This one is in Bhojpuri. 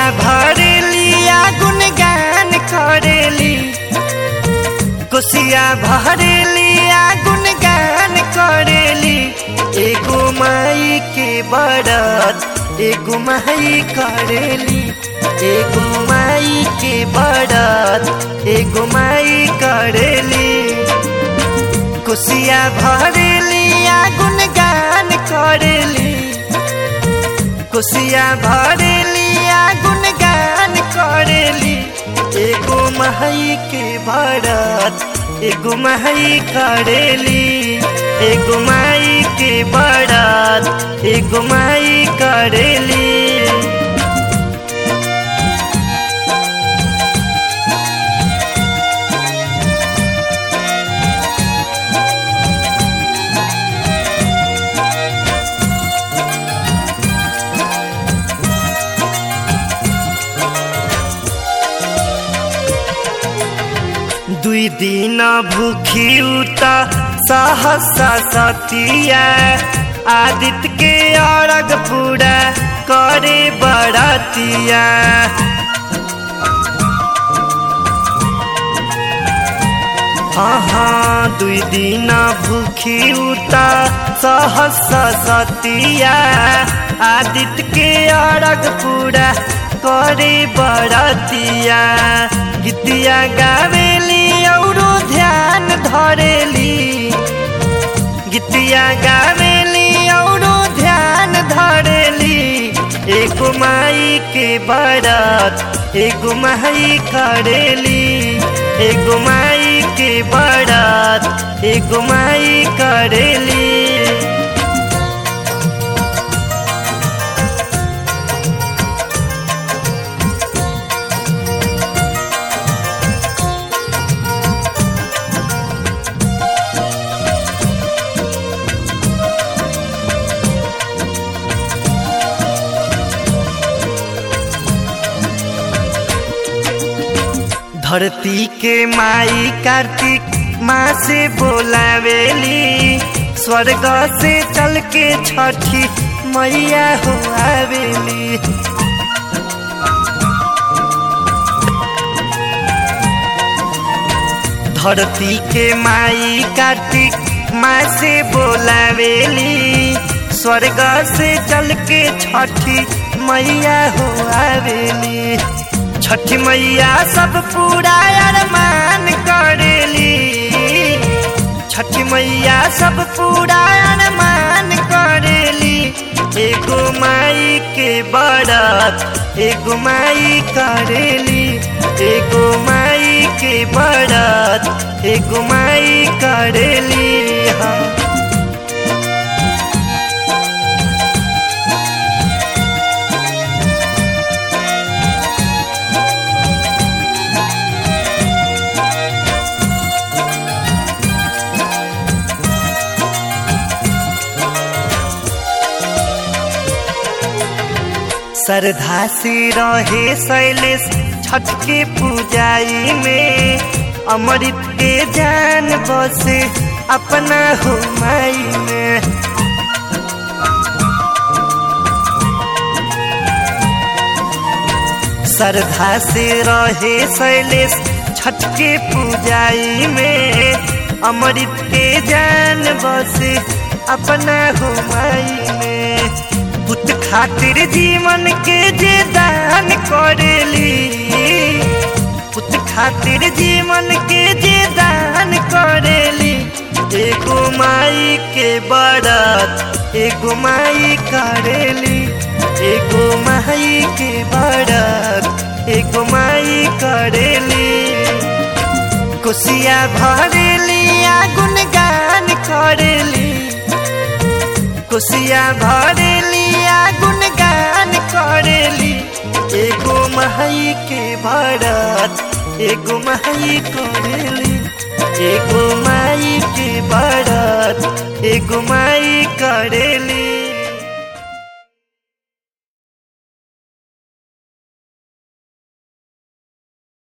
भरेली आ गुणगान करेली, कोसिया भरेली आ गुणगान करेली। एगो माई के बरत एगो माई करेली, एगो माई के बरत एगो माई करेली। कोसिया भरेली आ गुणगान करेली, कोसिया भरेली आ गुणगान करेली। एगो माई के बरत एगो माई करेली, एगो माई के बरत एगो माई करेली। दुई दिन भूखी उता सहसा सतिया, आदित्य के अर्घ पूरा करे बरतिया। हाँ दुई दिन भूखी उता सहसा सतिया, आदित्य के अर्घ पूरा करे बरतिया। गीतिया गावेली औरो ध्यान धरेली, गीतिया गावेली औरो ध्यान धरेली। एगो माई के बरत एगो माई करेली, एगो माई के बरत एगो माई करेली। धरती के माई कार्तिक माँ से बोलावेली, स्वर्ग से चल के छठी मैया हो आवेली। धरती के माई कार्तिक माँ से बोलावेली, स्वर्ग से चल के छठी मैया हो आवेली। छठी मैया सब पूरा अरमान करेली, छठी मैया सब पूरा अरमान करेली। एगो माई के बरत एगो माई करेली, एगो माई के बरत एगो माई करेली। हाँ श्रद्धा से रहे शैलेश छठ के पूजाई में, अमृत के जान बसे अपना हो माई में। श्रद्धा से रहे शैलेश छठ के पूजाई में, अमृत के जान बसे अपना हो माई में। पुत खातिर जीवन के जे दान करेली, पुत खातिर जीवन के जे दान करेली। एगो माई के बरत एगो माई करेली, एगो माई के बरत एगो माई करेली। कोसिया भरेली आ गुणगान करेली, कोसिया भरेली आ गुणगान करेली। एगो माई के बरत एगो माई करेली, एगो माई के बरत एगो माई करेली।